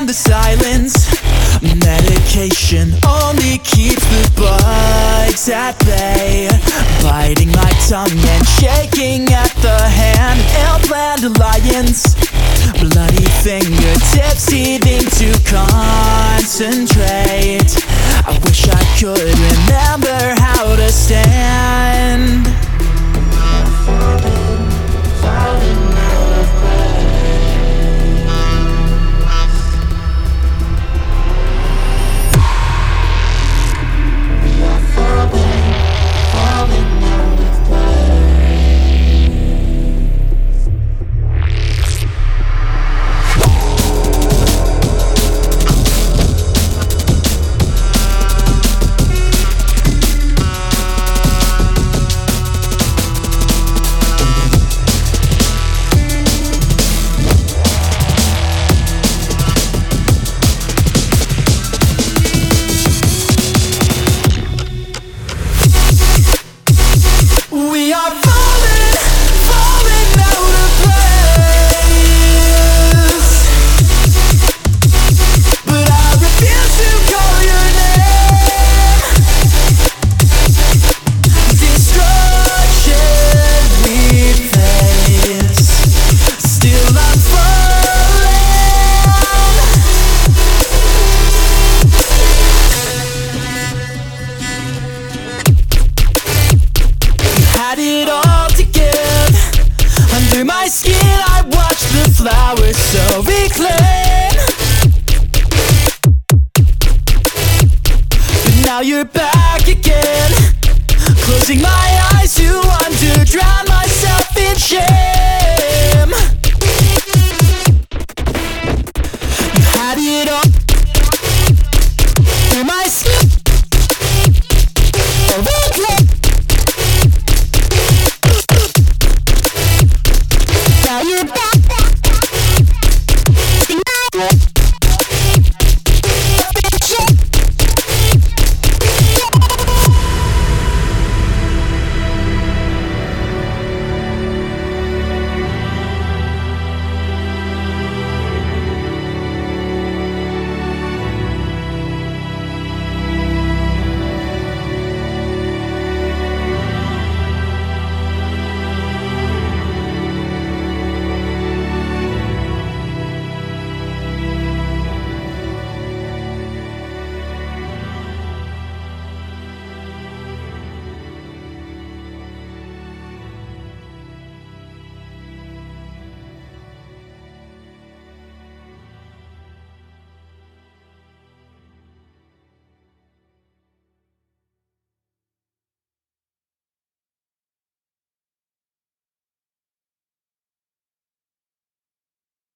the silence. Medication only keeps the bugs at bay. Biting my tongue and shaking at the hand. Ill-planned alliance. Bloody fingertips heaving to concentrate. I wish I could remember how to stand. We are falling, falling out of place. But I refuse to call your name. Destruction we face. Still I'm had it all to give. Under my skin I watched the flowers so reclaim. But now you're back again. Closing my eyes to wonder, drown myself in shame. You had it all.